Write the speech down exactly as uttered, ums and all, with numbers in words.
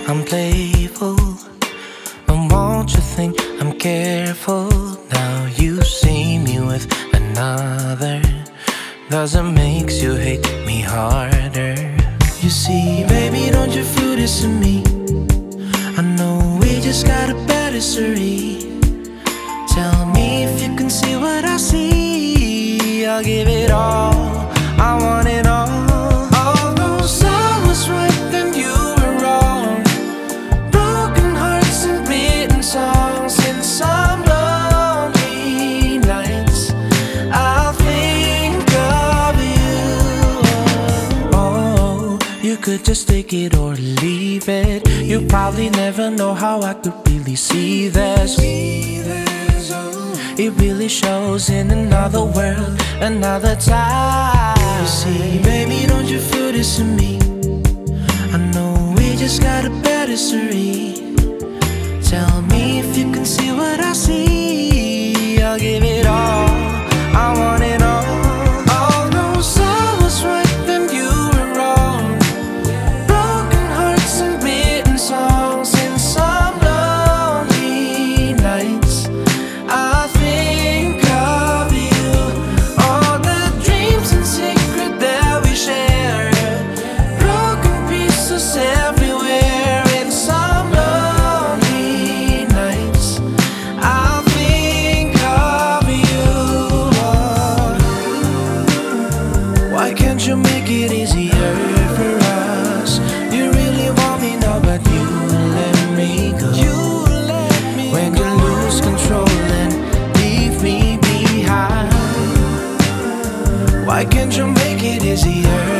I'm playful, and won't you think I'm careful? Now you see me with another, doesn't make you hate me harder. You see, baby, don't you feel this in me? I know we just got a bad history. Tell me if you can see what I see. I'll give it all, I want it all. Although I was right then you were wrong. Broken hearts and written songs. In some lonely nights I'll think of you. Oh, you could just take it or leave it. You probably never know how I could really see this. It really shows in another world, another time. You see, baby, don't you feel this in me? I know we just got a bad history. Tell me if you can see what I see. I'll give it all, I want it all. Although I was right then you were wrong. Broken hearts and written songs. In some lonely nights I think of you. All the dreams and secret that we share. Broken pieces everywhere. In some lonely nights I think of you. Why can't you make it easier for us? You really want me now, but you let me go. You let me when you lose control and leave me behind. Why can't you make it easier